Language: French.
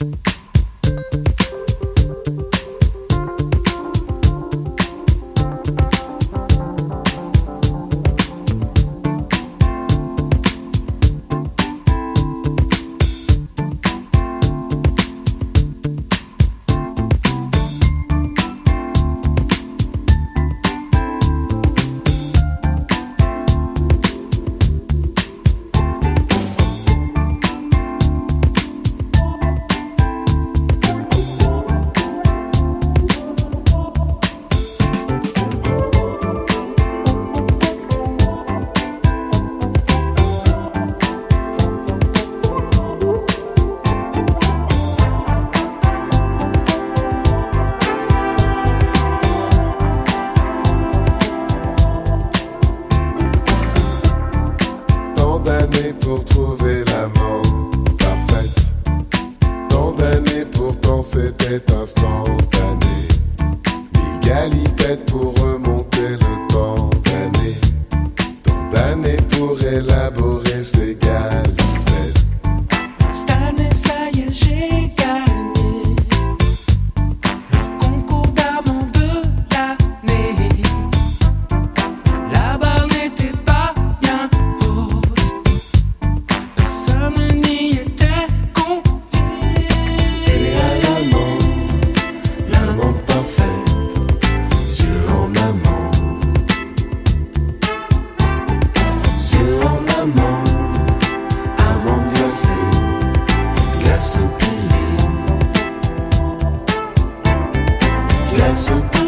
Pour trouver l'amour parfaite, tant d'années pourtant c'était instantané. 1000 galipettes pour remonter le temps d'années, tant d'années pour élaborer ces galipettes. Cette année ça y est j'ai gagné le concours d'amant de l'année. La barre n'était pas bien haute, personne n'y était convié. Et à l'amant parfait, yeux en amant, amant glacé, glace pilée, glace pilée.